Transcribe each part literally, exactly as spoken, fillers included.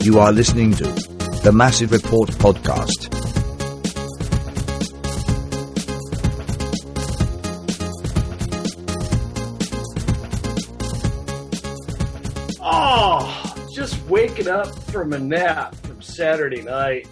You are listening to the Massive Report podcast. Oh, just waking up from a nap from Saturday night.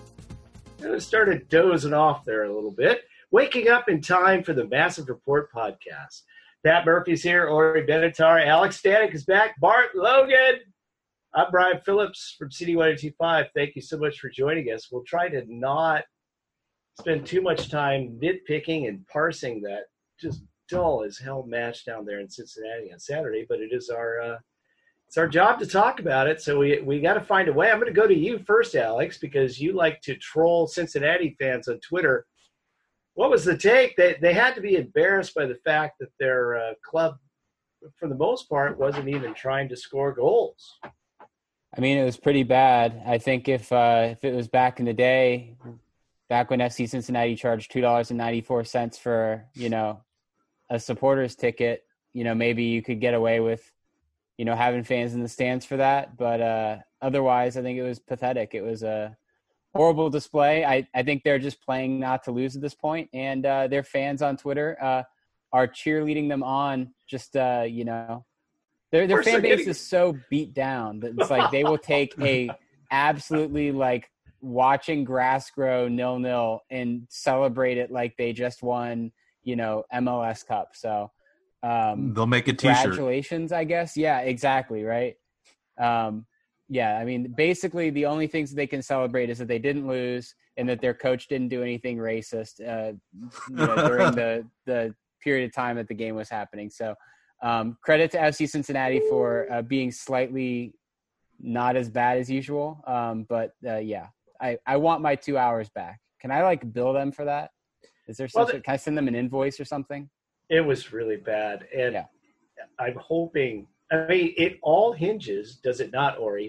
And I started dozing off there a little bit. Waking up in time for the Massive Report podcast. Pat Murphy's here, Ori Benatar, Alex Stanek is back, Bart Logan. I'm Brian Phillips from C D one oh two point five. Thank you so much for joining us. We'll try to not spend too much time nitpicking and parsing that just dull as hell match down there in Cincinnati on Saturday, but it is our uh, it's our job to talk about it, so we we got to find a way. I'm going to go to you first, Alex, because you like to troll Cincinnati fans on Twitter. What was the take? They they had to be embarrassed by the fact that their uh, club, for the most part, wasn't even trying to score goals. I mean, it was pretty bad. I think if uh, if it was back in the day, back when F C Cincinnati charged two dollars and ninety-four cents for, you know, a supporter's ticket, you know, maybe you could get away with, you know, having fans in the stands for that. But uh, otherwise, I think it was pathetic. It was a horrible display. I, I think they're just playing not to lose at this point. And uh, their fans on Twitter uh, are cheerleading them on just, uh, you know, Their their fan base is so beat down that it's like they will take a absolutely like watching grass grow nil nil and celebrate it like they just won, you know, M L S Cup. So um, they'll make a T-shirt. Congratulations, I guess. Yeah, exactly. Right. Um, yeah. I mean, basically the only things that they can celebrate is that they didn't lose and that their coach didn't do anything racist uh, you know, during the the period of time that the game was happening. So. Um, credit to F C Cincinnati for uh, being slightly not as bad as usual. Um, but uh, yeah, I, I want my two hours back. Can I like bill them for that? Is there something? Well, can I send them an invoice or something? It was really bad. And yeah. I'm hoping, I mean, it all hinges, does it not, Ori,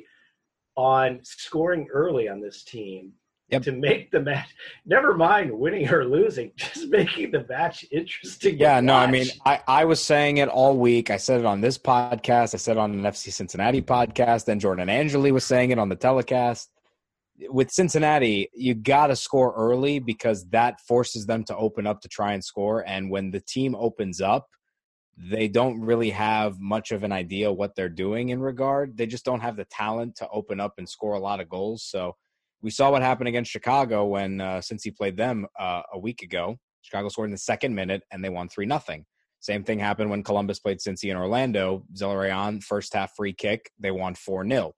on scoring early on this team. Yep. To make the match, never mind winning or losing, just making the match interesting. Yeah, no, watch. I mean, I, I was saying it all week. I said it on this podcast. I said it on an F C Cincinnati podcast. Then Jordan Angeli was saying it on the telecast. With Cincinnati, you got to score early because that forces them to open up to try and score. And when the team opens up, they don't really have much of an idea what they're doing in regard. They just don't have the talent to open up and score a lot of goals. So we saw what happened against Chicago when, uh, since he played them uh, a week ago, Chicago scored in the second minute and they won three nothing. Same thing happened when Columbus played Cincy in Orlando. Zelarayan, first half free kick, they won four nil.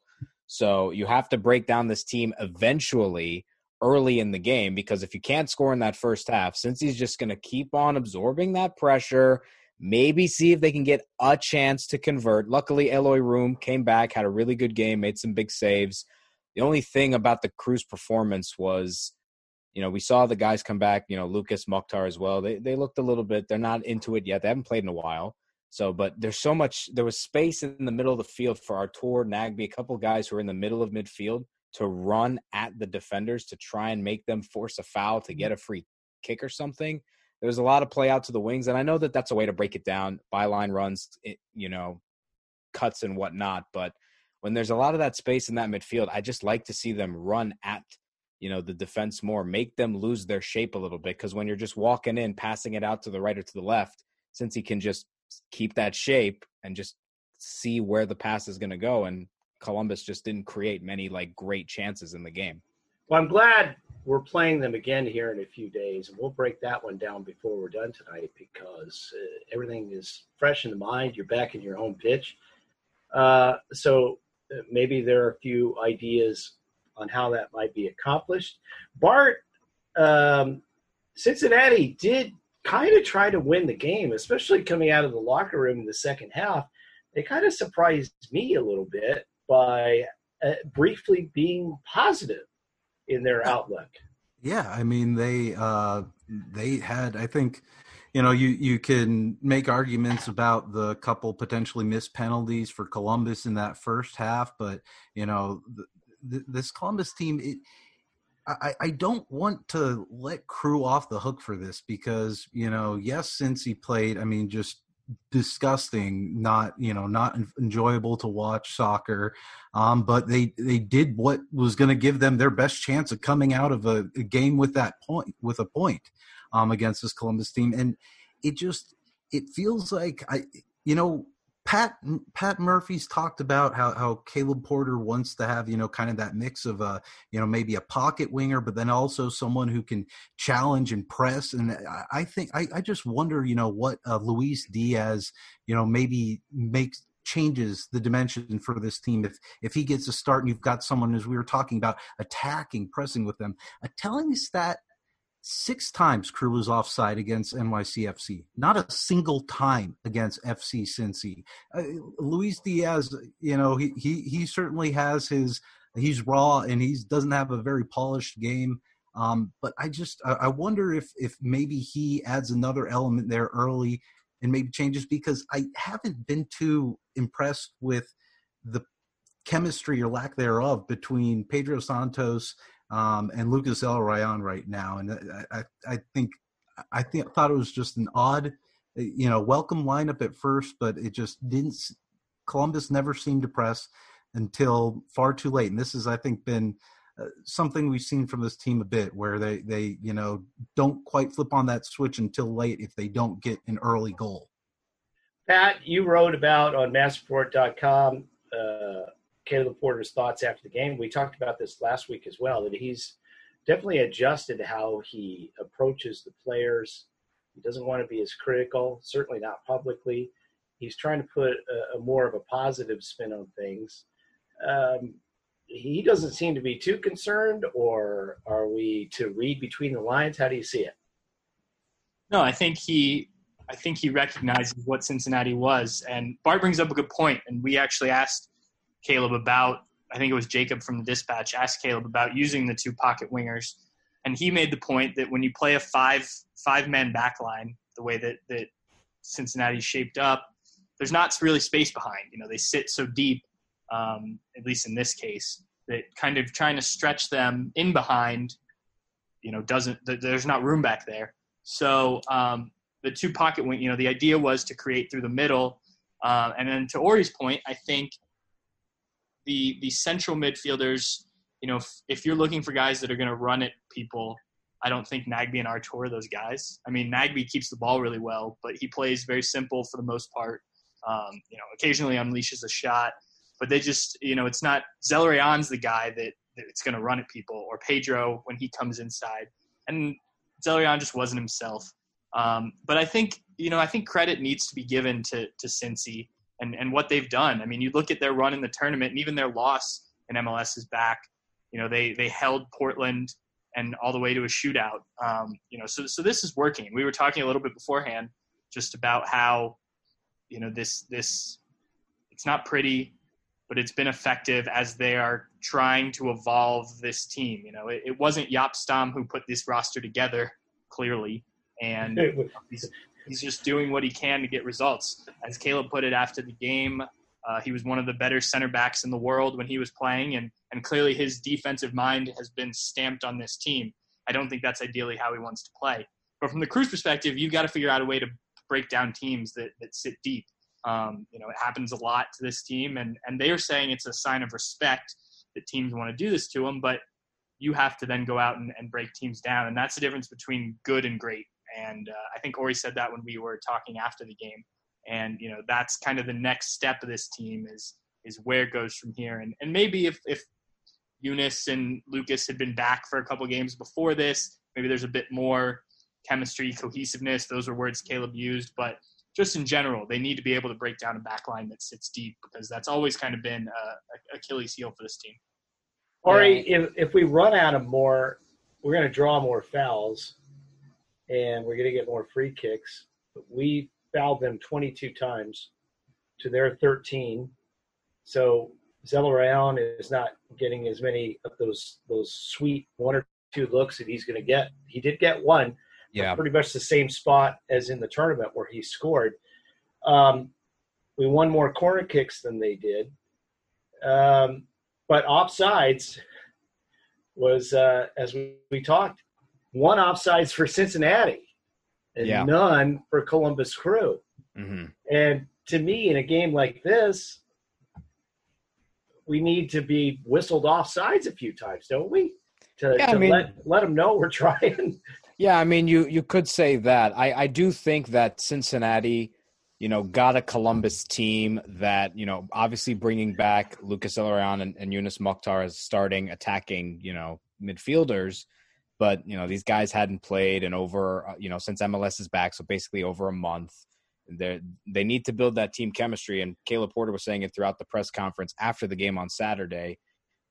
So you have to break down this team eventually early in the game because if you can't score in that first half, Cincy's just going to keep on absorbing that pressure, maybe see if they can get a chance to convert. Luckily, Eloy Room came back, had a really good game, made some big saves. The only thing about the Cruz performance was, you know, we saw the guys come back, you know, Lucas, Mokhtar as well. They they looked a little bit, they're not into it yet. They haven't played in a while. So, but there's so much, there was space in the middle of the field for Artur, Nagbe, a couple guys who are in the middle of midfield to run at the defenders to try and make them force a foul to get a free kick or something. There was a lot of play out to the wings. And I know that that's a way to break it down. Byline runs, you know, cuts and whatnot. But when there's a lot of that space in that midfield, I just like to see them run at, you know, the defense more, make them lose their shape a little bit. Because when you're just walking in, passing it out to the right or to the left, since he can just keep that shape and just see where the pass is going to go. And Columbus just didn't create many like great chances in the game. Well, I'm glad we're playing them again here in a few days. And we'll break that one down before we're done tonight because uh, everything is fresh in the mind. You're back in your home pitch. Uh, so, maybe there are a few ideas on how that might be accomplished. Bart, um, Cincinnati did kind of try to win the game, especially coming out of the locker room in the second half. They kind of surprised me a little bit by uh, briefly being positive in their outlook. Yeah, I mean, they uh, they had, I think, you know, you, you can make arguments about the couple potentially missed penalties for Columbus in that first half, but, you know, th- th- this Columbus team, it, I, I don't want to let Crew off the hook for this because, you know, yes, since he played, I mean, just disgusting, not you know, not enjoyable to watch soccer. Um, but they they did what was going to give them their best chance of coming out of a, a game with that point, with a point, um, against this Columbus team, and it just it feels like I, you know. Pat Pat Murphy's talked about how, how Caleb Porter wants to have, you know, kind of that mix of a, you know, maybe a pocket winger, but then also someone who can challenge and press. And I think I, I just wonder, you know, what uh, Luis Diaz, you know, maybe makes changes the dimension for this team if if he gets a start and you've got someone, as we were talking about, attacking, pressing with them. A telling stat. Six times Crew was offside against N Y C F C. Not a single time against F C Cincy. Uh, Luis Diaz, you know, he, he he certainly has his – he's raw and he doesn't have a very polished game. Um, but I just – I wonder if if maybe he adds another element there early and maybe changes, because I haven't been too impressed with the chemistry or lack thereof between Pedro Santos – Um, and Lucas Zelarayan right now, and I, I, I think I think thought it was just an odd, you know, welcome lineup at first, but it just didn't. Columbus never seemed to press until far too late, and this has, I think, been uh, something we've seen from this team a bit, where they they you know don't quite flip on that switch until late if they don't get an early goal. Pat, you wrote about on mass report dot com. Uh, Caleb Porter's thoughts after the game. We talked about this last week as well, that he's definitely adjusted how he approaches the players. He doesn't want to be as critical, certainly not publicly. He's trying to put a, a more of a positive spin on things. Um, he doesn't seem to be too concerned, or are we to read between the lines? How do you see it? No, I think he I think he recognizes what Cincinnati was. And Bart brings up a good point, and we actually asked Caleb about, I think it was Jacob from the Dispatch, asked Caleb about using the two pocket wingers. And he made the point that when you play a five, five-man back line, the way that, that Cincinnati's shaped up, there's not really space behind. You know, they sit so deep, um, at least in this case, that kind of trying to stretch them in behind, you know, doesn't – there's not room back there. So um, the two pocket wing, you know, the idea was to create through the middle. Uh, and then to Ori's point, I think – The, the central midfielders, you know, if, if you're looking for guys that are going to run at people, I don't think Nagbe and Artur are those guys. I mean, Nagbe keeps the ball really well, but he plays very simple for the most part. Um, you know, occasionally unleashes a shot, but they just, you know, it's not – Zelarayan's the guy that, that it's going to run at people, or Pedro when he comes inside. And Zelarayan just wasn't himself. Um, but I think, you know, I think credit needs to be given to, to Cincy. And, and what they've done. I mean, you look at their run in the tournament, and even their loss in M L S is back. You know, they they held Portland and all the way to a shootout. Um, you know, so so this is working. We were talking a little bit beforehand just about how, you know, this this it's not pretty, but it's been effective as they are trying to evolve this team. You know, it, it wasn't Jaap Stam who put this roster together, clearly, and he's, He's just doing what he can to get results. As Caleb put it after the game, uh, he was one of the better center backs in the world when he was playing, and, and clearly his defensive mind has been stamped on this team. I don't think that's ideally how he wants to play. But from the Crew's perspective, you've got to figure out a way to break down teams that, that sit deep. Um, you know, it happens a lot to this team, and, and they are saying it's a sign of respect that teams want to do this to them, but you have to then go out and, and break teams down, and that's the difference between good and great. And uh, I think Ori said that when we were talking after the game. And, you know, that's kind of the next step of this team is is where it goes from here. And and maybe if, if Eunice and Lucas had been back for a couple games before this, maybe there's a bit more chemistry, cohesiveness. Those are words Caleb used. But just in general, they need to be able to break down a back line that sits deep, because that's always kind of been a, a Achilles heel for this team. Ori, yeah. if, if we run out of more, we're going to draw more fouls. And we're going to get more free kicks. But we fouled them twenty-two times to their thirteen. So Zelarayan is not getting as many of those those sweet one or two looks that he's going to get. He did get one, yeah, pretty much the same spot as in the tournament where he scored. Um, we won more corner kicks than they did. Um, but offsides was, uh, as we, we talked, one offsides for Cincinnati and yeah. none for Columbus Crew. Mm-hmm. And to me, in a game like this, we need to be whistled off sides a few times, don't we? To, Yeah, to I mean, let let them know we're trying. Yeah, I mean, you you could say that. I, I do think that Cincinnati, you know, got a Columbus team that, you know, obviously bringing back Lucas Zelarayán and, and Yunus Mokhtar as starting attacking, you know, midfielders. But, you know, these guys hadn't played in over, you know, since M L S is back, so basically over a month. They they need to build that team chemistry. And Caleb Porter was saying it throughout the press conference after the game on Saturday.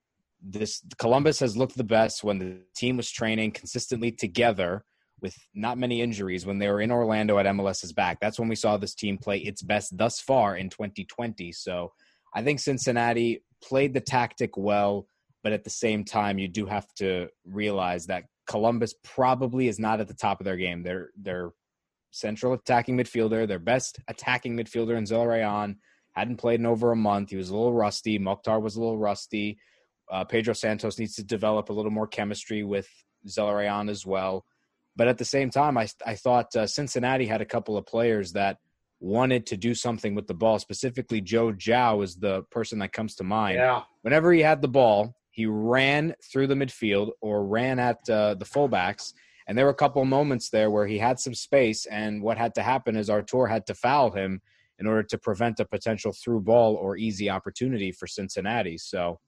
This Columbus has looked the best when the team was training consistently together with not many injuries when they were in Orlando at MLS's back. That's when we saw this team play its best thus far in twenty twenty. So I think Cincinnati played the tactic well, but at the same time, you do have to realize that Columbus probably is not at the top of their game. Their their central attacking midfielder, their best attacking midfielder in Zelarayán, hadn't played in over a month. He was a little rusty. Mokhtar was a little rusty. Uh, Pedro Santos needs to develop a little more chemistry with Zelarayán as well. But at the same time, I, I thought uh, Cincinnati had a couple of players that wanted to do something with the ball. Specifically, Joe Zhao is the person that comes to mind. Yeah. Whenever he had the ball, he ran through the midfield or ran at uh, the fullbacks. And there were a couple of moments there where he had some space, and what had to happen is Artur had to foul him in order to prevent a potential through ball or easy opportunity for Cincinnati. So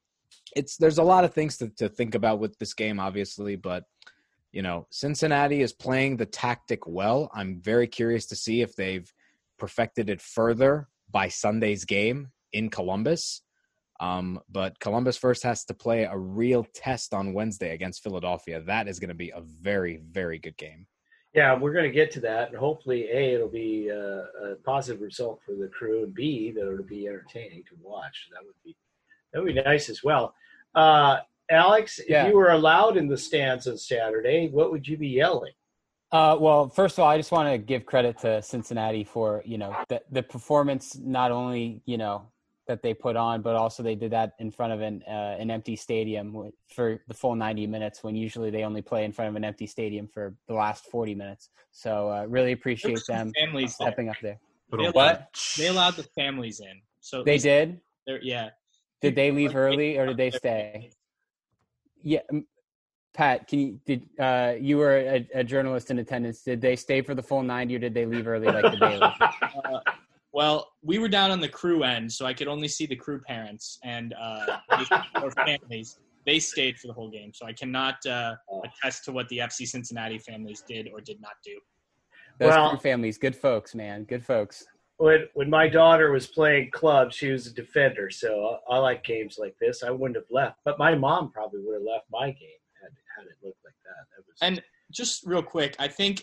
it's there's a lot of things to, to think about with this game, obviously, but you know, Cincinnati is playing the tactic well. I'm very curious to see if they've perfected it further by Sunday's game in Columbus. Um, but Columbus first has to play a real test on Wednesday against Philadelphia. That is going to be a very, very good game. Yeah, we're going to get to that, and hopefully, A, it'll be a, a positive result for the Crew, and B, that it'll be entertaining to watch. That would be that would be nice as well. Uh, Alex, Yeah. if you were allowed in the stands on Saturday, what would you be yelling? Uh, well, first of all, I just want to give credit to Cincinnati for, you know, the, the performance, not only, you know, that they put on, but also they did that in front of an uh, an empty stadium for the full ninety minutes, when usually they only play in front of an empty stadium for the last forty minutes. So uh, really appreciate them families stepping there. up there. They allowed, What? they allowed the families in. So They did? they're- Yeah. Did they leave Like, early or did they stay? Yeah, um, Pat, can you did uh, you were a, a journalist in attendance? Did they stay for the full ninety, or did they leave early like the Bailey? Uh, well, we were down on the Crew end, so I could only see the Crew parents and uh, or families. They stayed for the whole game, so I cannot uh, attest to what the F C Cincinnati families did or did not do. Those Well- Crew families, good folks, man, good folks. When when my daughter was playing club, she was a defender, so I, I like games like this. I wouldn't have left, but my mom probably would have left my game had had it looked like that. That was And just real quick, I think,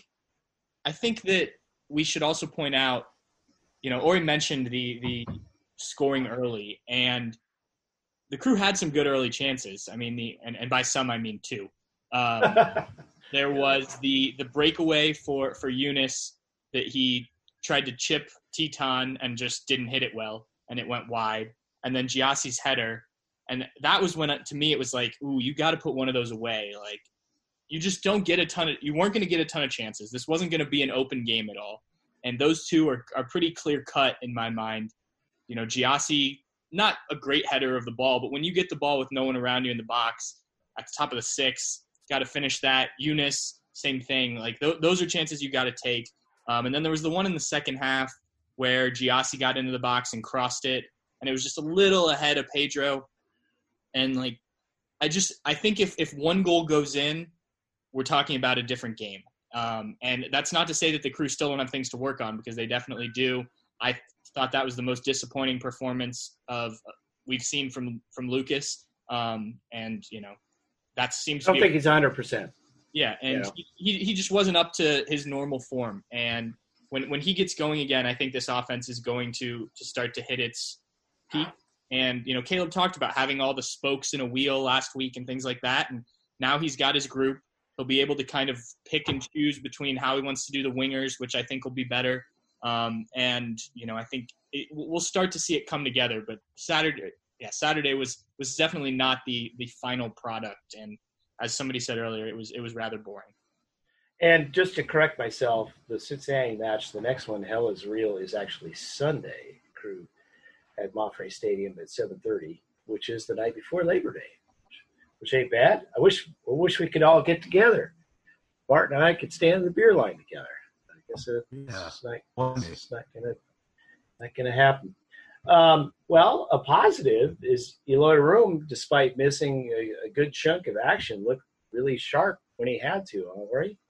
I think that we should also point out, you know, Ori mentioned the the scoring early, and the Crew had some good early chances. I mean, the and, and by some I mean two. Um, there was the the breakaway for for Yunus that he tried to chip Teton and just didn't hit it well, and it went wide. And then Giassi's header, and that was when, to me, it was like, ooh, you got to put one of those away. Like, you just don't get a ton of – you weren't going to get a ton of chances. This wasn't going to be an open game at all. And those two are, are pretty clear-cut in my mind. You know, Giassi, not a great header of the ball, but when you get the ball with no one around you in the box at the top of the six, got to finish that. Yunus, same thing. Like, th- those are chances you got to take. Um, and then there was the one in the second half where Giassi got into the box and crossed it, and it was just a little ahead of Pedro. And, like, I just – I think if, if one goal goes in, we're talking about a different game. Um, and that's not to say that the Crew still don't have things to work on, because they definitely do. I thought that was the most disappointing performance of we've seen from, from Lucas. Um, and, you know, that seems I don't to be think he's one hundred percent. Yeah, and Yeah. He, he just wasn't up to his normal form. And when when he gets going again, I think this offense is going to to start to hit its peak. And, you know, Caleb talked about having all the spokes in a wheel last week and things like that. And now he's got his group. He'll be able to kind of pick and choose between how he wants to do the wingers, which I think will be better. Um, and, you know, I think it, we'll start to see it come together. But Saturday, yeah, Saturday was was definitely not the the final product. And as somebody said earlier, it was it was rather boring. And just to correct myself, the Cincinnati match, the next one, Hell is Real, is actually Sunday. Crew at Monterey Stadium at seven thirty, which is the night before Labor Day, which ain't bad. I wish I wish we could all get together. Bart and I could stand in the beer line together. I guess it's, Yeah. it's not, it's not gonna not gonna happen. Um, well, a positive is Eloy Room, despite missing a, a good chunk of action, looked really sharp when he had to. All right.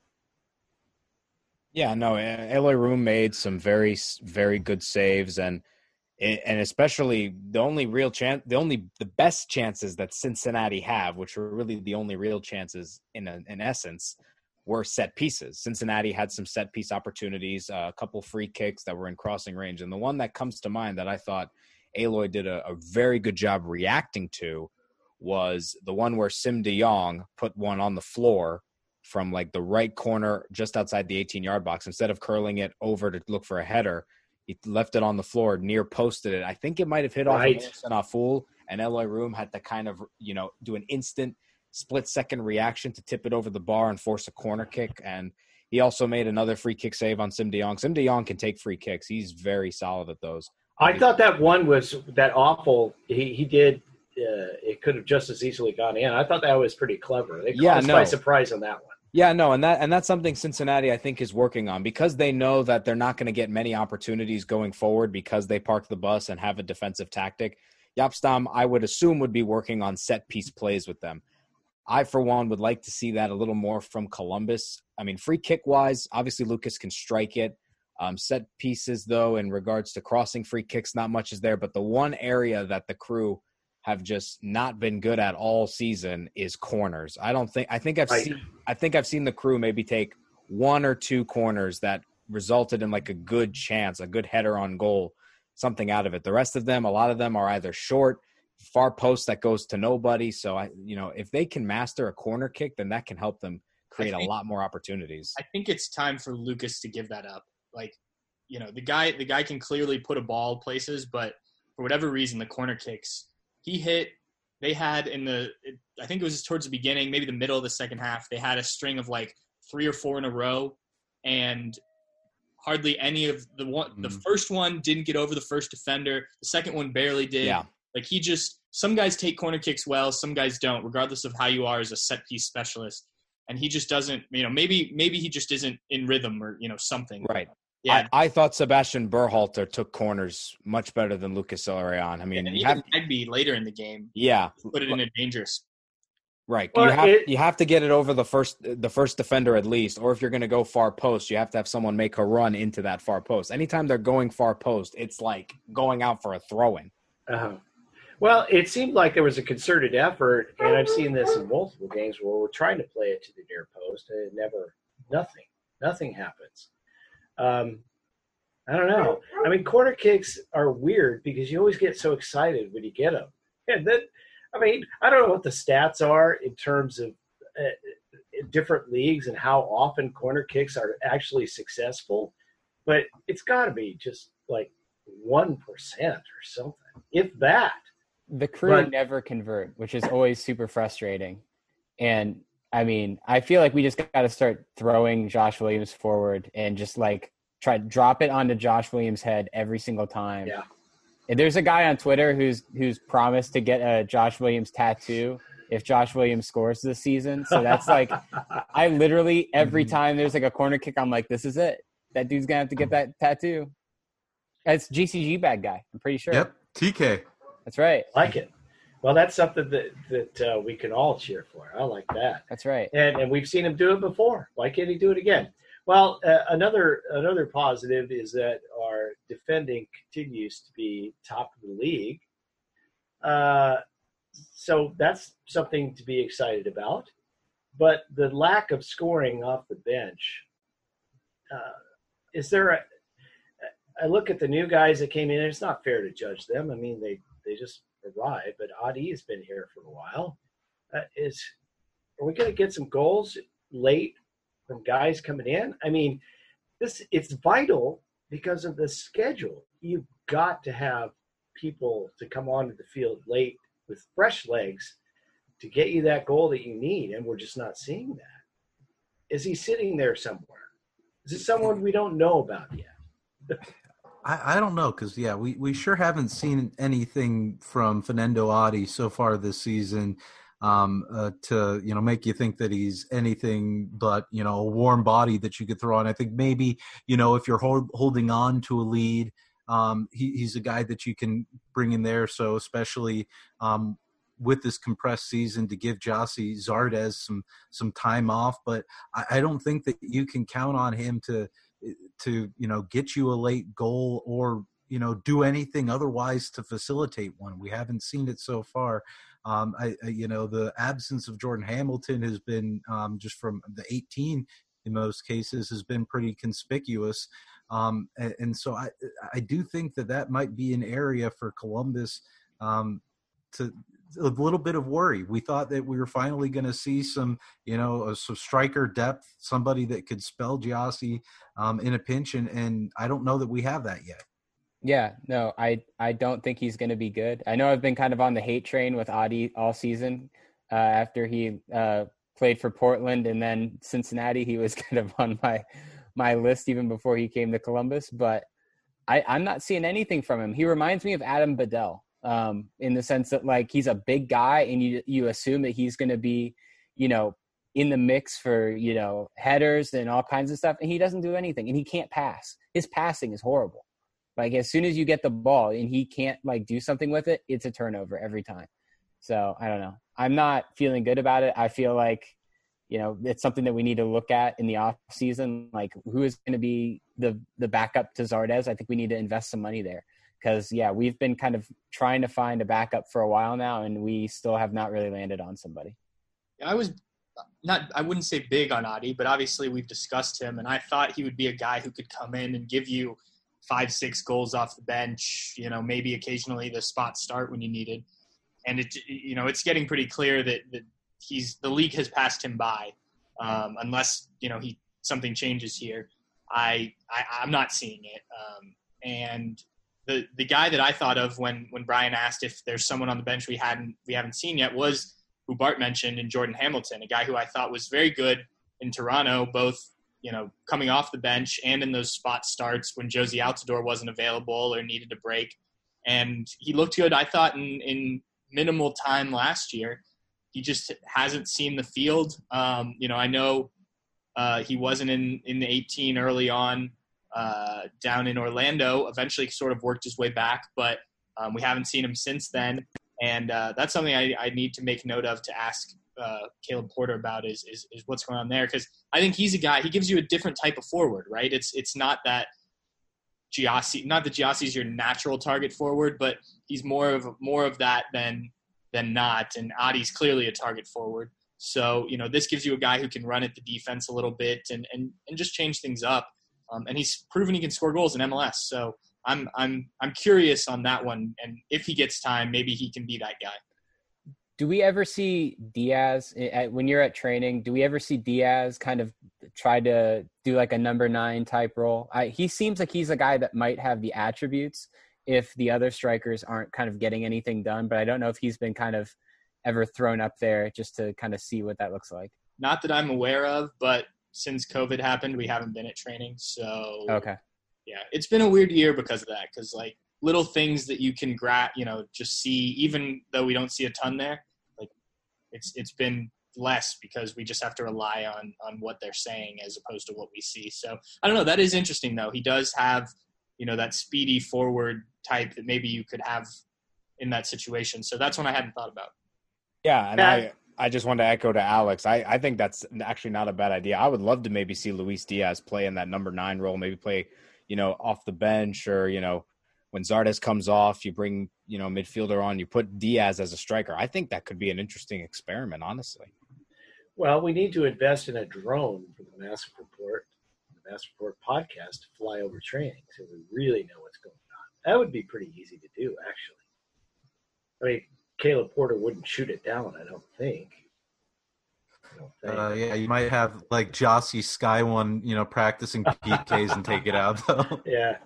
Yeah, no, Eloy Room made some very, very good saves, and and especially the only real chance, the only the best chances that Cincinnati have, which were really the only real chances in a, in essence, were set pieces. Cincinnati had some set piece opportunities, uh, a couple free kicks that were in crossing range, and the one that comes to mind that I thought Eloy did a, a very good job reacting to was the one where Sim De Jong put one on the floor from like the right corner just outside the eighteen-yard box. Instead of curling it over to look for a header, he left it on the floor, near posted it. I think it might have hit Right. off of Mohsen Aful, and Eloy Room had to kind of, you know, do an instant split-second reaction to tip it over the bar and force a corner kick. And he also made another free kick save on Sim De Jong. Sim De Jong can take free kicks. He's very solid at those. I thought that one was that awful. He he did. Uh, it could have just as easily gone in. I thought that was pretty clever. They caught Yeah, us no. by surprise on that one. Yeah, no, and that and that's something Cincinnati, I think, is working on, because they know that they're not going to get many opportunities going forward because they park the bus and have a defensive tactic. Jaap Stam, I would assume, would be working on set piece plays with them. I, for one, would like to see that a little more from Columbus. I mean, free kick wise, obviously Lucas can strike it. Um, set pieces, though, in regards to crossing free kicks, not much is there. But the one area that the Crew have just not been good at all season is corners. I don't think I think I've Right. seen I think I've seen the Crew maybe take one or two corners that resulted in like a good chance, a good header on goal, something out of it. The rest of them, a lot of them are either short, far post that goes to nobody. So I, you know, if they can master a corner kick, then that can help them create I a think- lot more opportunities. I think it's time for Lucas to give that up. Like, you know, the guy the guy can clearly put a ball places, but for whatever reason, the corner kicks he hit, they had in the, I think it was towards the beginning, maybe the middle of the second half, they had a string of like three or four in a row, and hardly any of the one. Mm. The first one didn't get over the first defender. The second one barely did. Yeah. Like he just, some guys take corner kicks well, some guys don't, regardless of how you are as a set piece specialist. And he just doesn't, you know, maybe maybe he just isn't in rhythm or, you know, something. Right. Yeah. I, I thought Sebastian Berhalter took corners much better than Lucas Orion. I mean, and you even have, Nagbe later in the game yeah, put it in a dangerous. right. Well, you have it- you have to get it over the first the first defender at least, or if you're going to go far post, you have to have someone make a run into that far post. Anytime they're going far post, it's like going out for a throw-in. Uh-huh. Well, it seemed like there was a concerted effort, and I've seen this in multiple games where we're trying to play it to the near post, and it never, nothing, nothing happens. Um, I don't know. I mean, corner kicks are weird because you always get so excited when you get them. And then, I mean, I don't know what the stats are in terms of uh, different leagues and how often corner kicks are actually successful, but it's got to be just like one percent or something, if that. The Crew But- never convert, which is always super frustrating. And I mean, I feel like we just got to start throwing Josh Williams forward and just like try to drop it onto Josh Williams' head every single time. Yeah. And there's a guy on Twitter who's who's promised to get a Josh Williams tattoo if Josh Williams scores this season. So that's like, I literally every time there's like a corner kick, I'm like, this is it. That dude's gonna have to get that tattoo. It's G C G bad guy. I'm pretty sure. Yep, T K. That's right. like it. Well, that's something that that uh, we can all cheer for. I like that, That's right. and and we've seen him do it before. Why can't he do it again? Well, uh, another another positive is that our defending continues to be top of the league. Uh, so that's something to be excited about. But the lack of scoring off the bench, uh, is there a? I look at the new guys that came in, and it's not fair to judge them. I mean, they they just arrived, but Adi has been here for a while. Uh, is are we going to get some goals late from guys coming in? I mean, this it's vital because of the schedule. You've got to have people to come onto the field late with fresh legs to get you that goal that you need, and we're just not seeing that. is he sitting there somewhere? Is it someone we don't know about yet? I, I don't know because, yeah, we, we sure haven't seen anything from Fernando Adi so far this season um, uh, to, you know, make you think that he's anything but, you know, a warm body that you could throw on. I think maybe, you know, if you're hold, holding on to a lead, um, he, he's a guy that you can bring in there. So especially um, with this compressed season to give Gyasi Zardes some some time off. But I, I don't think that you can count on him to – to, you know, get you a late goal or, you know, do anything otherwise to facilitate one. We haven't seen it so far. Um, I, I, you know, the absence of Jordan Hamilton has been um, just from the eighteen in most cases has been pretty conspicuous. Um, and, and so I, I do think that that might be an area for Columbus um, to a little bit of worry. We thought that we were finally going to see some, you know, some striker depth, somebody that could spell Gyasi um, in a pinch, and, and I don't know that we have that yet. Yeah, no, I, I don't think he's going to be good. I know I've been kind of on the hate train with Adi all season uh, after he uh, played for Portland and then Cincinnati. He was kind of on my my list even before he came to Columbus, but I, I'm not seeing anything from him. He reminds me of Adam Bedell. Um, in the sense that like he's a big guy and you you assume that he's going to be, you know, in the mix for, you know, headers and all kinds of stuff. And he doesn't do anything and he can't pass. His passing is horrible. Like as soon as you get the ball and he can't like do something with it, it's a turnover every time. So I don't know. I'm not feeling good about it. I feel like, you know, it's something that we need to look at in the off season. Like who is going to be the, the backup to Zardes? I think we need to invest some money there. Because, yeah, we've been kind of trying to find a backup for a while now, and we still have not really landed on somebody. I was not – I wouldn't say big on Adi, but obviously we've discussed him, and I thought he would be a guy who could come in and give you five, six goals off the bench, you know, maybe occasionally the spot start when you needed. And, it, you know, it's getting pretty clear that, that he's – the league has passed him by um, unless, you know, he something changes here. I, I, I'm not seeing it. Um, and – The the guy that I thought of when, when Brian asked if there's someone on the bench we hadn't we haven't seen yet was who Bart mentioned in Jordan Hamilton, a guy who I thought was very good in Toronto, both, you know, coming off the bench and in those spot starts when Josie Altidore wasn't available or needed a break. And he looked good, I thought, in, in minimal time last year. He just hasn't seen the field. Um, you know, I know uh, he wasn't in, in the eighteen early on. Uh, down in Orlando, eventually sort of worked his way back, but um, we haven't seen him since then. And uh, that's something I, I need to make note of to ask uh, Caleb Porter about is, is is what's going on there. Because I think he's a guy, he gives you a different type of forward, right? It's it's not that Gyasi, not that Gyasi's your natural target forward, but he's more of more of that than than not. And Adi's clearly a target forward. So, you know, this gives you a guy who can run at the defense a little bit and and, and just change things up. Um, and he's proven he can score goals in M L S. So I'm I'm I'm curious on that one. And if he gets time, maybe he can be that guy. Do we ever see Diaz at, when you're at training? Do we ever see Diaz kind of try to do like a number nine type role? I, he seems like he's a guy that might have the attributes if the other strikers aren't kind of getting anything done. But I don't know if he's been kind of ever thrown up there just to kind of see what that looks like. Not that I'm aware of, but since COVID happened, we haven't been at training. So, okay. Yeah, it's been a weird year because of that. Because, like, little things that you can grab, you know, just see, even though we don't see a ton there, like, it's it's been less because we just have to rely on on what they're saying as opposed to what we see. So, I don't know. That is interesting, though. He does have, you know, that speedy forward type that maybe you could have in that situation. So, that's one I hadn't thought about. Yeah, and I – I just wanted to echo to Alex. I, I think that's actually not a bad idea. I would love to maybe see Luis Diaz play in that number nine role, maybe play, you know, off the bench or, you know, when Zardes comes off, you bring, you know, midfielder on, you put Diaz as a striker. I think that could be an interesting experiment, honestly. Well, we need to invest in a drone for the Massive Report, the Massive Report podcast to fly over training so we really know what's going on. That would be pretty easy to do, actually. I mean, Caleb Porter wouldn't shoot it down, I don't think. I don't think. Uh, yeah, you might have like Gyasi Sky One, you know, practicing P Ks and take it out though. Yeah,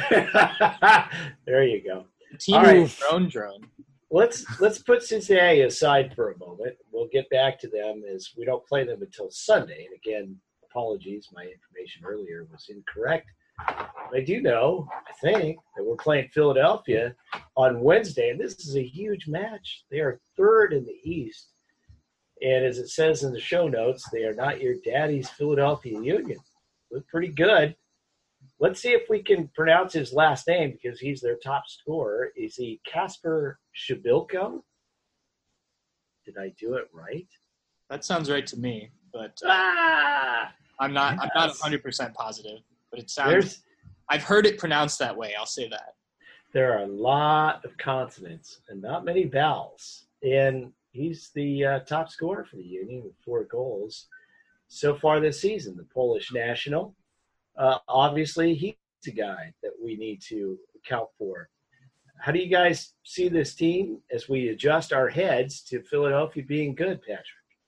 there you go. Team All right. drone drone. Let's let's put Cincinnati aside for a moment. We'll get back to them as we don't play them until Sunday. And again, apologies, my information earlier was incorrect. But I do know, I think, that we're playing Philadelphia on Wednesday, and this is a huge match. They are third in the East. And as it says in the show notes, they are not your daddy's Philadelphia Union. Look pretty good. Let's see if we can pronounce his last name because he's their top scorer. Is he Kasper Shabilko? Did I do it right? That sounds right to me, but uh, Ah! I'm not. Yes. I'm not one hundred percent positive. But it sounds. There's, I've heard it pronounced that way. I'll say that. there are a lot of consonants and not many vowels. And he's the uh, top scorer for the Union with four goals so far this season. The Polish national. Uh, obviously, he's a guy that we need to account for. How do you guys see this team as we adjust our heads to Philadelphia being good, Patrick?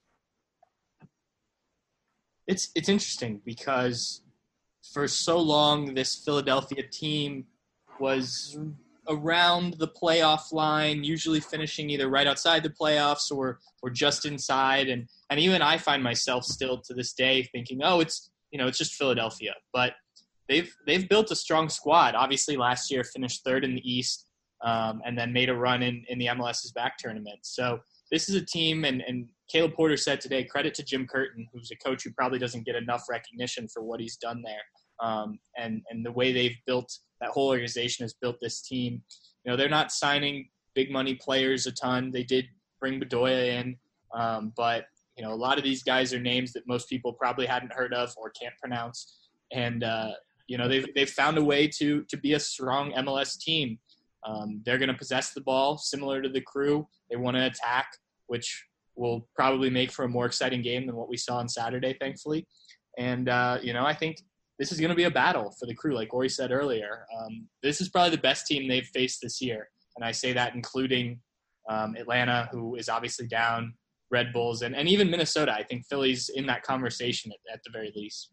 It's it's interesting because for so long this Philadelphia team was around the playoff line, usually finishing either right outside the playoffs or or just inside. And and even I find myself still to this day thinking, oh, it's you know it's just Philadelphia. But they've they've built a strong squad. Obviously, last year finished third in the East, um, and then made a run in in the M L S's back tournament. So this is a team, and and Caleb Porter said today, credit to Jim Curtin, who's a coach who probably doesn't get enough recognition for what he's done there. Um, and, and the way they've built that whole organization has built this team. You know, they're not signing big money players a ton. They did bring Bedoya in, um, but, you know, a lot of these guys are names that most people probably hadn't heard of or can't pronounce. And, uh, you know, they've, they've found a way to, to be a strong M L S team. Um, they're going to possess the ball similar to the Crew. They want to attack, which will probably make for a more exciting game than what we saw on Saturday, thankfully. And, uh, you know, I think this is going to be a battle for the Crew, like Ori said earlier. Um, this is probably the best team they've faced this year. And I say that including um, Atlanta, who is obviously down, Red Bulls, and, and even Minnesota. I think Philly's in that conversation at, at the very least.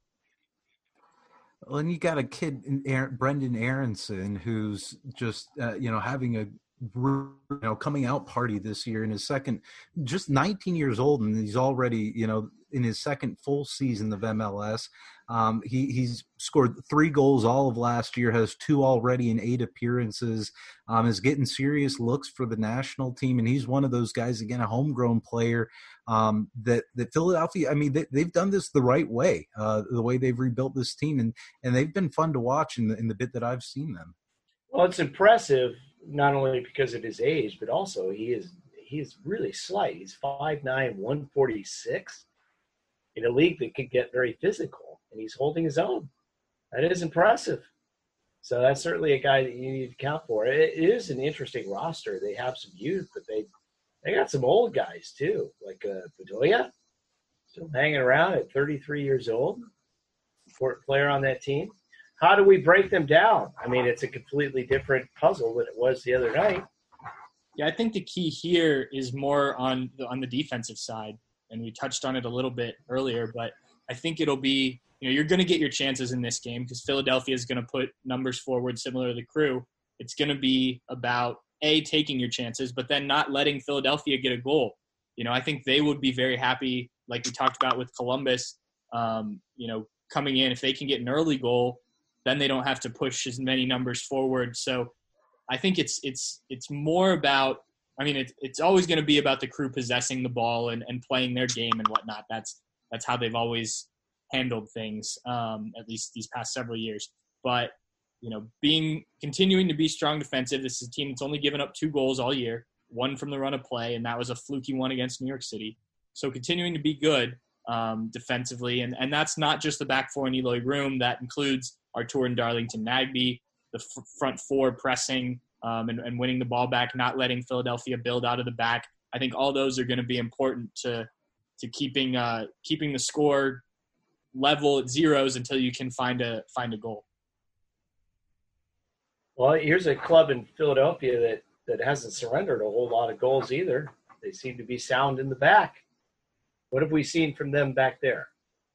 Well, and you got a kid, in Aaron, Brendan Aronson, who's just, uh, you know, having a, you know, coming out party this year in his second, just nineteen years old, and he's already, you know, in his second full season of M L S. Um, he he's scored three goals all of last year, has two already in eight appearances, um, is getting serious looks for the national team, and he's one of those guys, again, a homegrown player um, that that Philadelphia. I mean, they, they've done this the right way, uh, the way they've rebuilt this team, and and they've been fun to watch in the in the bit that I've seen them. Well, it's impressive not only because of his age, but also he is he is really slight. He's five nine, one forty-six in a league that could get very physical, and he's holding his own. That is impressive. So that's certainly a guy that you need to count for. It is an interesting roster. They have some youth, but they they got some old guys too, like uh, Bedoya, still hanging around at thirty-three years old, important player on that team. How do we break them down? I mean, it's a completely different puzzle than it was the other night. Yeah, I think the key here is more on the, on the defensive side, and we touched on it a little bit earlier, but I think it'll be, you know, you're going to get your chances in this game because Philadelphia is going to put numbers forward similar to the Crew. It's going to be about, A, taking your chances, but then not letting Philadelphia get a goal. You know, I think they would be very happy, like we talked about with Columbus, um, you know, coming in. If they can get an early goal, then they don't have to push as many numbers forward. So I think it's it's it's more about, I mean, it's it's always going to be about the Crew possessing the ball and, and playing their game and whatnot. That's that's how they've always handled things, um, at least these past several years. But, you know, being continuing to be strong defensive, this is a team that's only given up two goals all year, one from the run of play, and that was a fluky one against New York City. So continuing to be good um, defensively, and, and that's not just the back four in Eloy Room. That includes Artur and Darlington Nagbe, the f- front four pressing um, and, and winning the ball back, not letting Philadelphia build out of the back. I think all those are going to be important to to keeping uh, keeping the score level at zeros until you can find a find a goal. Well, here's a club in Philadelphia that, that hasn't surrendered a whole lot of goals either. They seem to be sound in the back. What have we seen from them back there?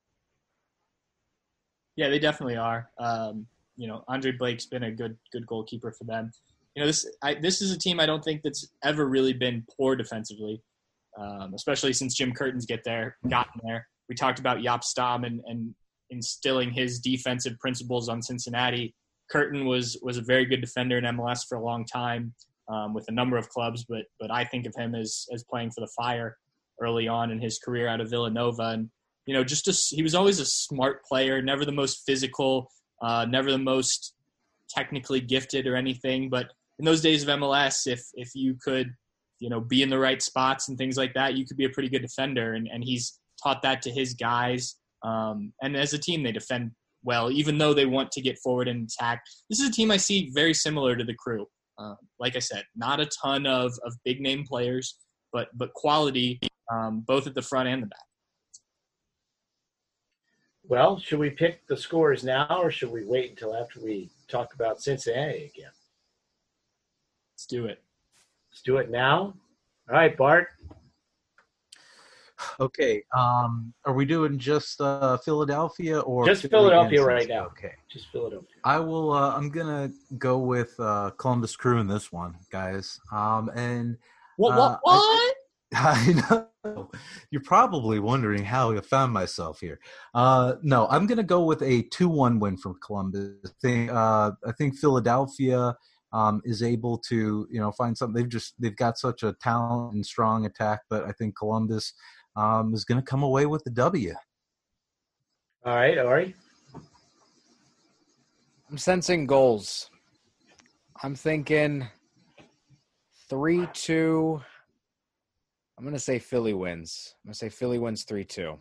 Yeah, they definitely are. Um, you know, Andre Blake's been a good good goalkeeper for them. You know, this I, this is a team I don't think that's ever really been poor defensively, um, especially since Jim Curtin's get there, gotten there. we talked about Jaap Stam and, and instilling his defensive principles on Cincinnati. Curtin was was a very good defender in M L S for a long time um, with a number of clubs, but but I think of him as as playing for the Fire early on in his career out of Villanova. And, you know, just a, he was always a smart player, never the most physical, uh, never the most technically gifted or anything. But in those days of M L S, if if you could, you know, be in the right spots and things like that, you could be a pretty good defender. And, and he's taught that to his guys. Um, and as a team, they defend well, even though they want to get forward and attack. This is a team I see very similar to the Crew. Uh, like I said, not a ton of, of big-name players, but but quality um, both at the front and the back. Well, should we pick the scores now, or should we wait until after we talk about Cincinnati again? Let's do it. Let's do it now. All right, Bart. Okay. Um, are we doing just uh, Philadelphia or just Philly Philadelphia and right Cincinnati? now? Okay. Just Philadelphia. I will. Uh, I'm gonna go with uh, Columbus Crew in this one, guys. Um, and What? uh, What? What? I know. You're probably wondering how I found myself here. Uh, no, I'm going to go with a two one win from Columbus. I think, uh, I think Philadelphia um, is able to, you know, find something. They've just they've got such a talent and strong attack, but I think Columbus um, is going to come away with the W. All right, Ari. I'm sensing goals. I'm thinking three two. I'm going to say Philly wins. I'm going to say Philly wins three two.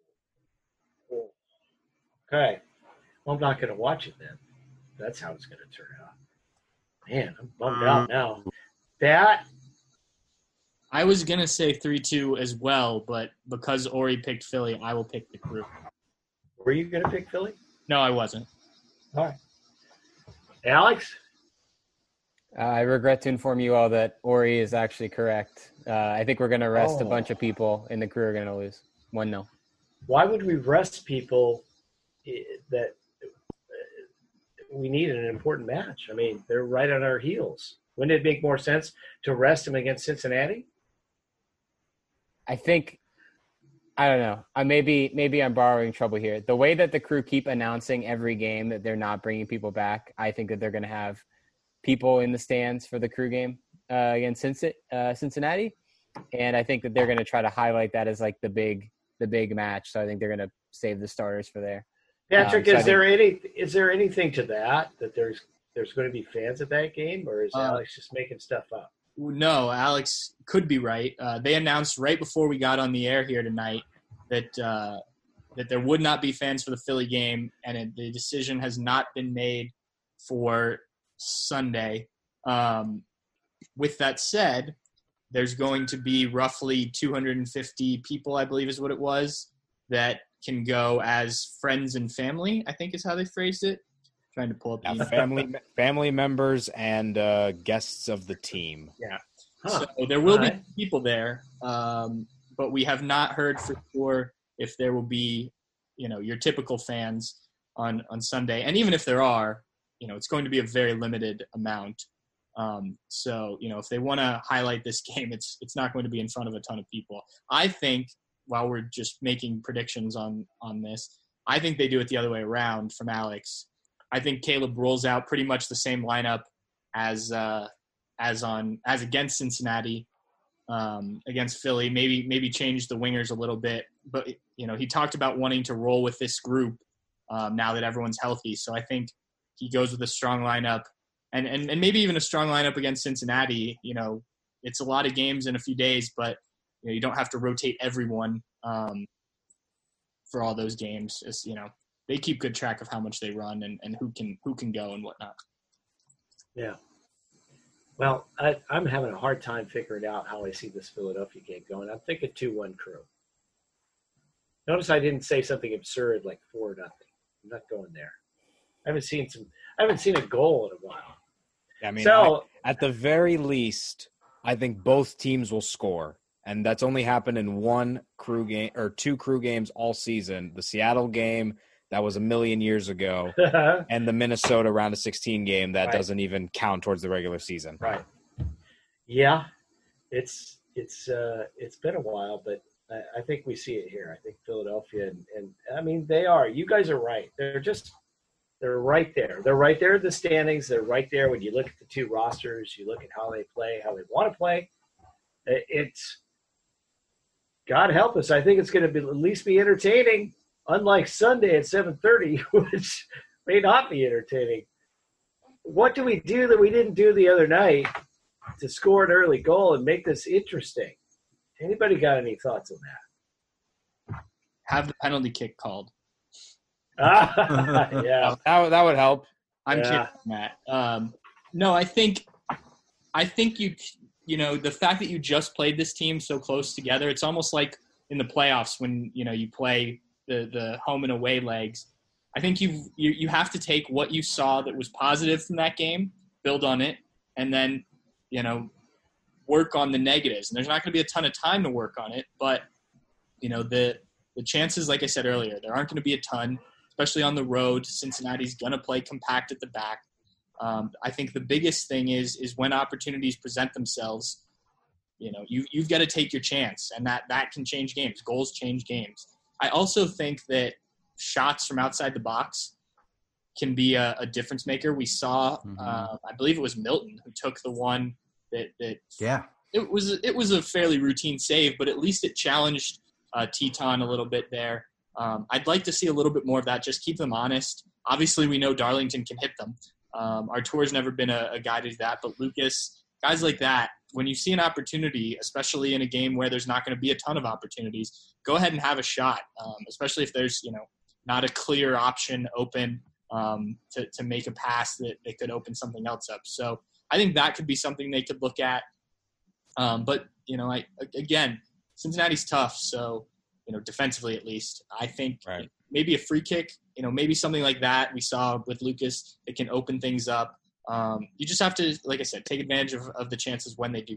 Okay. Well, I'm not going to watch it then. That's how it's going to turn out. Man, I'm bummed out now. That, I was going to say three two as well, but because Ori picked Philly, I will pick the Crew. were you going to pick Philly? No, I wasn't. All right. Alex? Uh, I regret to inform you all that Ori is actually correct. Uh, I think we're going to rest Oh. a bunch of people, and the Crew are going to lose one nil. Why would we rest people i- that uh, we need in an important match? I mean, they're right on our heels. Wouldn't it make more sense to rest them against Cincinnati? I think I don't know. I maybe maybe I'm borrowing trouble here. The way that the Crew keep announcing every game that they're not bringing people back, I think that they're going to have people in the stands for the Crew game uh, against Cincinnati, and I think that they're going to try to highlight that as like the big the big match. So I think they're going to save the starters for there. Patrick, Um, so is I there any is there anything to that that there's there's going to be fans at that game, or is Uh, Alex just making stuff up? No, Alex could be right. Uh, they announced right before we got on the air here tonight that uh, that there would not be fans for the Philly game, and it, the decision has not been made for Sunday. Um, with that said, there's going to be roughly two hundred fifty people, I believe is what it was, that can go as friends and family, I think is how they phrased it. Trying to pull up the Yeah, family family members and uh, guests of the team. Huh. So there will Alright. be people there, um, but we have not heard for sure if there will be, you know, your typical fans on, on Sunday. And even if there are, you know, it's going to be a very limited amount. Um, so, you know, if they want to highlight this game, it's it's not going to be in front of a ton of people. I think, while we're just making predictions on, on this, I think they do it the other way around from Alex. I think Caleb rolls out pretty much the same lineup as uh, as on as against Cincinnati, um, against Philly. Maybe maybe change the wingers a little bit, but you know he talked about wanting to roll with this group um, now that everyone's healthy. So I think he goes with a strong lineup, and and and maybe even a strong lineup against Cincinnati. You know, it's a lot of games in a few days, but you know you don't have to rotate everyone um, for all those games. It's, you know. They keep good track of how much they run and, and who can who can go and whatnot. Yeah. Well, I, I'm having a hard time figuring out how I see this Philadelphia game going. I'm thinking two one Crew. Notice I didn't say something absurd like four nothing. I'm not going there. I haven't seen some. I haven't seen a goal in a while. I mean, so I- at the very least, I think both teams will score. And that's only happened in one Crew game or two Crew games all season. The Seattle game, that was a million years ago, and the Minnesota round of sixteen game that Right. doesn't even count towards the regular season. right. Yeah, it's it's uh, it's been a while, but I, I think we see it here. I think Philadelphia, and, and I mean, they are. You guys are right. They're just they're right there. They're right there in the standings. They're right there when you look at the two rosters. You look at how they play, how they want to play. It's God help us. I think it's going to be at least be entertaining. Unlike Sunday at seven thirty, which may not be entertaining. What do we do that we didn't do the other night to score an early goal and make this interesting? Anybody got any thoughts on that? Have the penalty kick called. Ah, yeah. That, would- that would help. I'm Yeah. kidding, Matt. Um, no, I think, I think you, you know, the fact that you just played this team so close together, it's almost like in the playoffs when, you know, you play the, the home and away legs. I think you you you have to take what you saw that was positive from that game, build on it, and then, you know, work on the negatives. And there's not going to be a ton of time to work on it, but, you know, the the chances, like I said earlier, there aren't going to be a ton, especially on the road. Cincinnati's going to play compact at the back. Um, I think the biggest thing is is when opportunities present themselves, you know, you you've got to take your chance, and that that can change games. Goals change games. I also think that shots from outside the box can be a, a difference maker. We saw, Mm-hmm. uh, I believe it was Milton who took the one that that Yeah. it was it was a fairly routine save, but at least it challenged uh, Teton a little bit there. Um, I'd like to see a little bit more of that. Just keep them honest. Obviously, we know Darlington can hit them. Um, Artur's never been a, a guy to do that, but Lucas, guys like that, when you see an opportunity, especially in a game where there's not going to be a ton of opportunities, go ahead and have a shot, um, especially if there's, you know, not a clear option open um, to, to make a pass that, that could open something else up. So I think that could be something they could look at. Um, but, you know, I again, Cincinnati's tough. So, you know, defensively at least, I think Right. maybe a free kick, you know, maybe something like that we saw with Lucas that can open things up. Um, you just have to, like I said, take advantage of, of the chances when they do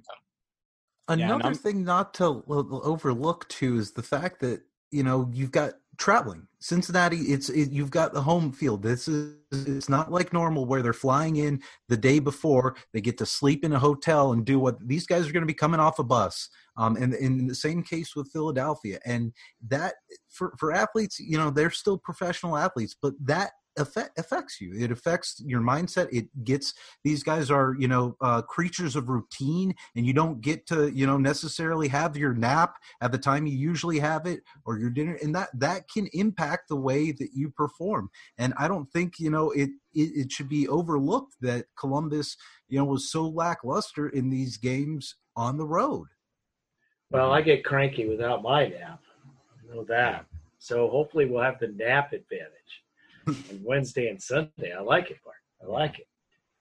come. Yeah, and Another I'm- thing not to l- overlook too is the fact that, you know, you've got traveling Cincinnati. It's it, you've got the home field. This is it's not like normal where they're flying in the day before. They get to sleep in a hotel and do what these guys are going to be coming off a bus. Um, and, and in the same case with Philadelphia, and that for for athletes, you know, they're still professional athletes, but that affect, affects you. It affects your mindset. It gets these guys are, you know, uh, creatures of routine, and you don't get to, you know, necessarily have your nap at the time you usually have it or your dinner. And that, that can impact the way that you perform. And I don't think, you know, it, it, it should be overlooked that Columbus, you know, was so lackluster in these games on the road. Well, I get cranky without my nap. I know that. So hopefully we'll have the nap advantage on Wednesday and Sunday. I like it, Mark. I like it.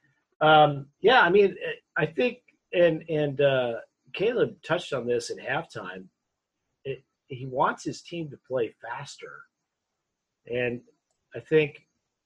Um, yeah, I mean, I think, and and uh, Caleb touched on this at halftime. It, he wants his team to play faster, and I think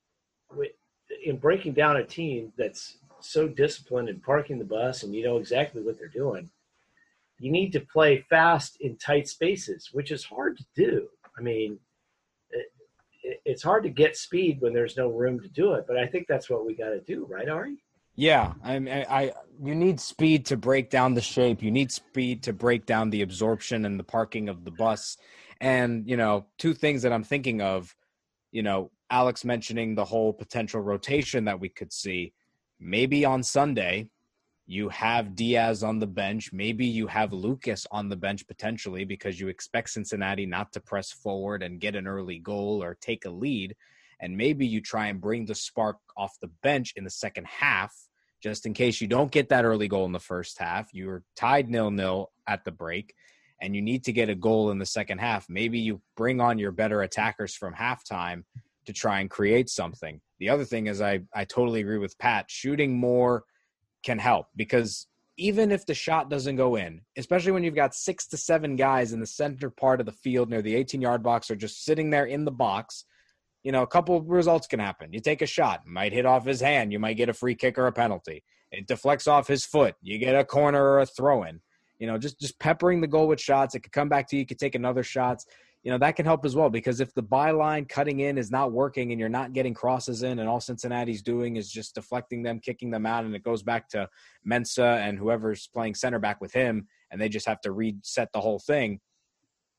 in breaking down a team that's so disciplined and parking the bus, and you know exactly what they're doing, you need to play fast in tight spaces, which is hard to do. I mean, it, it, it's hard to get speed when there's no room to do it, but I think that's what we got to do, right, Ari? Yeah, I, I, I, you need speed to break down the shape. You need speed to break down the absorption and the parking of the bus. And, you know, two things that I'm thinking of, you know, Alex mentioning the whole potential rotation that we could see. Maybe on Sunday, you have Diaz on the bench. Maybe you have Lucas on the bench potentially because you expect Cincinnati not to press forward and get an early goal or take a lead. And maybe you try and bring the spark off the bench in the second half, just in case you don't get that early goal in the first half. You're tied nil-nil at the break, and you need to get a goal in the second half. Maybe you bring on your better attackers from halftime to try and create something. The other thing is I, I totally agree with Pat. Shooting more can help because even if the shot doesn't go in, especially when you've got six to seven guys in the center part of the field near the eighteen-yard box or just sitting there in the box, you know, a couple of results can happen. You take a shot, it might hit off his hand. You might get a free kick or a penalty. It deflects off his foot. You get a corner or a throw-in. You know, just, just peppering the goal with shots. It could come back to you. You could take another shots. You know, that can help as well because if the byline cutting in is not working and you're not getting crosses in and all Cincinnati's doing is just deflecting them, kicking them out, and it goes back to Mensah and whoever's playing center back with him, and they just have to reset the whole thing,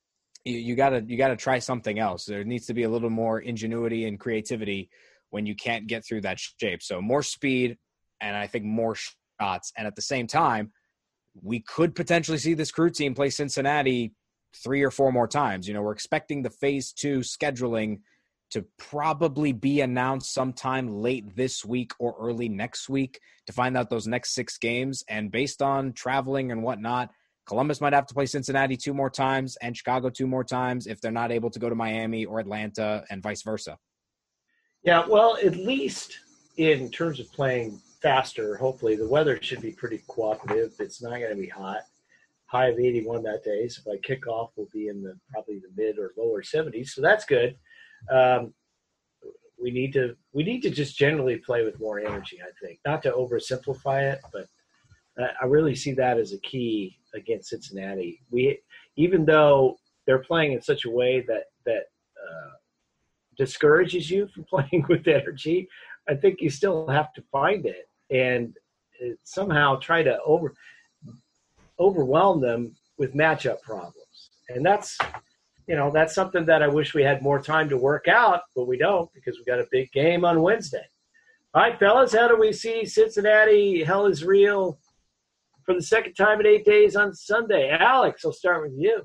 you, you gotta you gotta try something else. There needs to be a little more ingenuity and creativity when you can't get through that shape. So more speed, and I think more shots. And at the same time, we could potentially see this Crew team play Cincinnati three or four more times. You know, we're expecting the phase two scheduling to probably be announced sometime late this week or early next week to find out those next six games. And based on traveling and whatnot, Columbus might have to play Cincinnati two more times and Chicago two more times if they're not able to go to Miami or Atlanta and vice versa. Yeah, well, at least in terms of playing faster, hopefully the weather should be pretty cooperative. It's not going to be hot. High of eighty-one that day. So by kickoff, we'll be in the probably the mid or lower seventies. So that's good. Um, we need to we need to just generally play with more energy, I think. Not to oversimplify it, but I really see that as a key against Cincinnati. We, even though they're playing in such a way that that uh, discourages you from playing with energy, I think you still have to find it and somehow try to over overwhelm them with matchup problems. And that's, you know, that's something that I wish we had more time to work out, but we don't because we got a big game on Wednesday. All right, fellas, how do we see Cincinnati? Hell is real for the second time in eight days on Sunday. Alex, I'll start with you.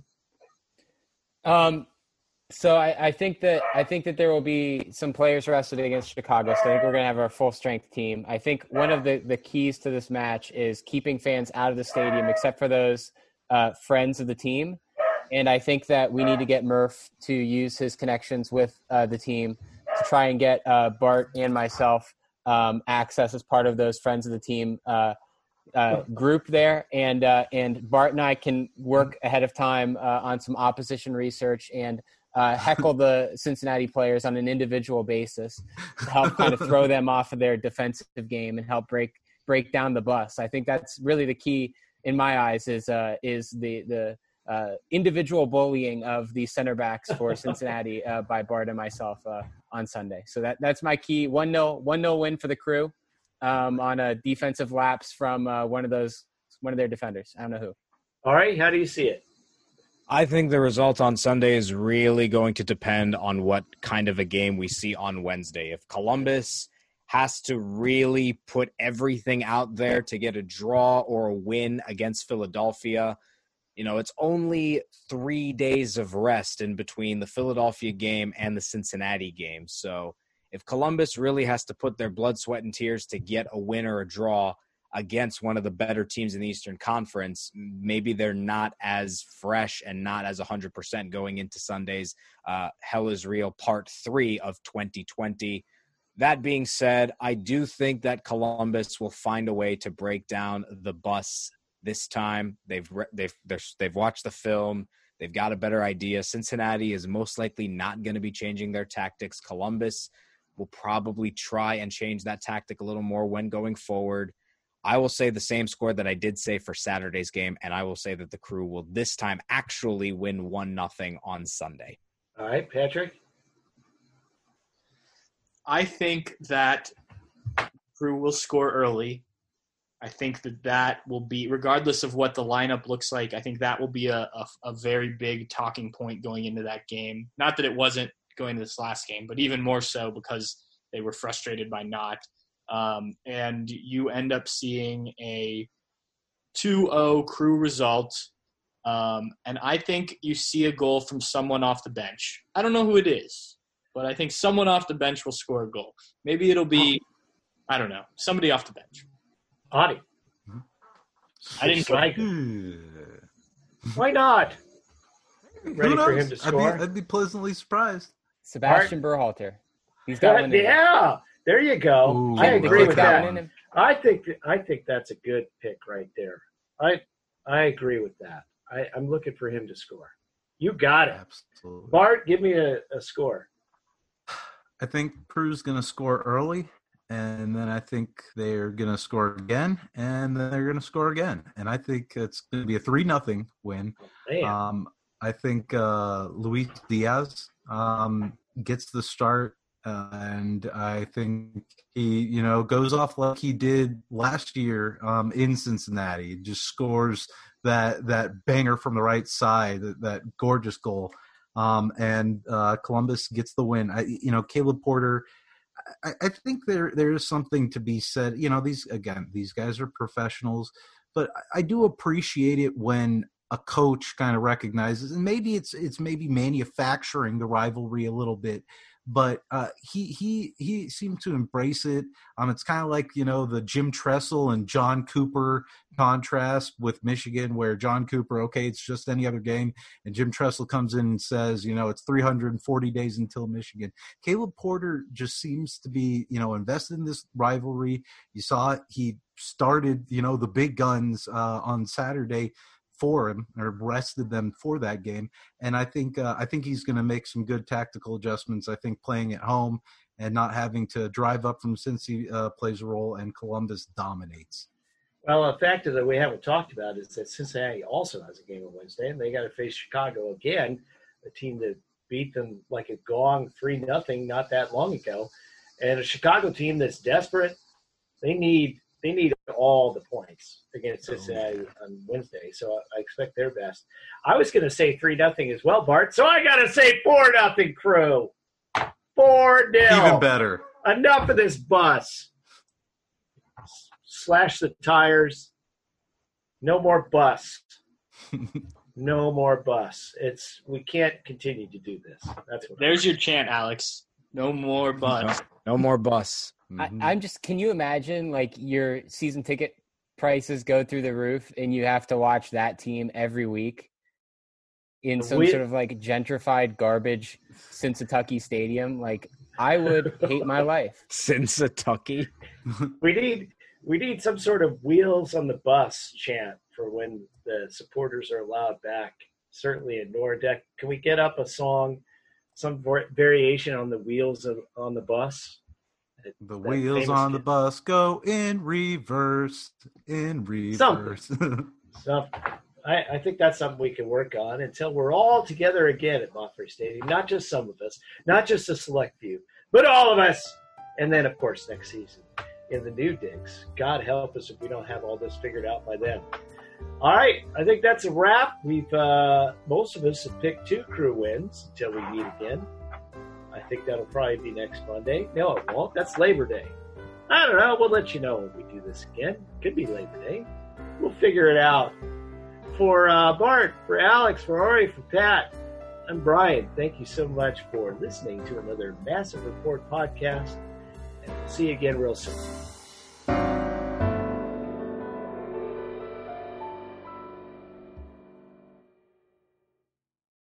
Um, so I, I think that I think that there will be some players rested against Chicago. So I think we're going to have our full strength team. I think one of the, the keys to this match is keeping fans out of the stadium, except for those uh, friends of the team. And I think that we need to get Murph to use his connections with uh, the team to try and get uh, Bart and myself um, access as part of those friends of the team uh, uh, group there. And uh, and Bart and I can work ahead of time uh, on some opposition research and uh, heckle the Cincinnati players on an individual basis to help kind of throw them off of their defensive game and help break break down the bus. I think that's really the key in my eyes is uh, is the the uh, individual bullying of the center backs for Cincinnati uh, by Bart and myself uh, on Sunday. So that that's my key. one nil one nil win for the Crew um, on a defensive lapse from uh, one of those one of their defenders. I don't know who. All right, how do you see it? I think the result on Sunday is really going to depend on what kind of a game we see on Wednesday. If Columbus has to really put everything out there to get a draw or a win against Philadelphia, you know, it's only three days of rest in between the Philadelphia game and the Cincinnati game. So if Columbus really has to put their blood, sweat, and tears to get a win or a draw against one of the better teams in the Eastern Conference, maybe they're not as fresh and not as one hundred percent going into Sunday's uh, Hell is Real Part three of twenty twenty. That being said, I do think that Columbus will find a way to break down the bus this time. They've they've they've watched the film. They've got a better idea. Cincinnati is most likely not going to be changing their tactics. Columbus will probably try and change that tactic a little more when going forward. I will say the same score that I did say for Saturday's game, and I will say that the Crew will this time actually win one nothing on Sunday. All right, Patrick? I think that Crew will score early. I think that that will be, regardless of what the lineup looks like, I think that will be a, a, a very big talking point going into that game. Not that it wasn't going to this last game, but even more so because they were frustrated by not. Um, and you end up seeing a two oh Crew result. Um, and I think you see a goal from someone off the bench. I don't know who it is, but I think someone off the bench will score a goal. Maybe it'll be, I don't know, somebody off the bench. Audie. I didn't like it. Why not? Ready for him to score? I'd be, I'd be pleasantly surprised. Sebastian Berhalter. He's got one. Yeah, there you go. Ooh, I agree with that. in him. I think I think that's a good pick right there. I I agree with that. I, I'm looking for him to score. You got it. Absolutely. Bart, give me a, a score. I think Crew's going to score early, and then I think they're going to score again, and then they're going to score again. And I think it's going to be a three nothing win. Man. Um, I think uh, Luis Diaz um, gets the start, uh, and I think he, you know, goes off like he did last year um, in Cincinnati. Just scores that that banger from the right side, that, that gorgeous goal. um, and uh, Columbus gets the win. I, you know, Caleb Porter. I, I think there there is something to be said. You know, these again, these guys are professionals, but I do appreciate it when a coach kind of recognizes, and maybe it's it's maybe manufacturing the rivalry a little bit, but uh, he he he seemed to embrace it. Um, it's kind of like, you know, the Jim Tressel and John Cooper contrast with Michigan, where John Cooper, okay, it's just any other game, and Jim Tressel comes in and says, you know, it's three hundred forty days until Michigan. Caleb Porter just seems to be, you know, invested in this rivalry. You saw it. He started, you know, the big guns uh, on Saturday for him, or rested them for that game. And I think uh, I think he's going to make some good tactical adjustments. I think playing at home and not having to drive up from Cincy uh, plays a role, and Columbus dominates. Well, a factor that we haven't talked about is that Cincinnati also has a game on Wednesday, and they got to face Chicago again, a team that beat them like a gong three nothing not that long ago, and a Chicago team that's desperate. They need They need all the points against Cincinnati on Wednesday, so I expect their best. I was going to say three nothing as well, Bart, so I got to say four nothing Crew. four nil. Even better. Enough of this bus. Slash the tires. No more bus. No more bus. It's we can't continue to do this. That's what There's your chant, Alex. No more bus. No, no more bus. I, I'm just, can you imagine like your season ticket prices go through the roof and you have to watch that team every week in some we, sort of like gentrified garbage Cincinnati Stadium? Like, I would hate my life. Cincinnati. We need we need some sort of wheels on the bus chant for when the supporters are allowed back. Certainly in Nordec. Can we get up a song, some variation on the wheels of, on the bus? The wheels on the bus go in reverse, in reverse. Something. So I, I think that's something we can work on until we're all together again at Moffrey Stadium. Not just some of us, not just a select few, but all of us. And then, of course, next season in the new digs. God help us if we don't have all this figured out by then. All right, I think that's a wrap. We've uh, most of us have picked two Crew wins until we meet again. I think that'll probably be next Monday. No, it won't. That's Labor Day. I don't know. We'll let you know when we do this again. Could be Labor Day. We'll figure it out. For uh, Bart, for Alex, for Ari, for Pat, I'm Brian. Thank you so much for listening to another Massive Report podcast. And we'll see you again real soon.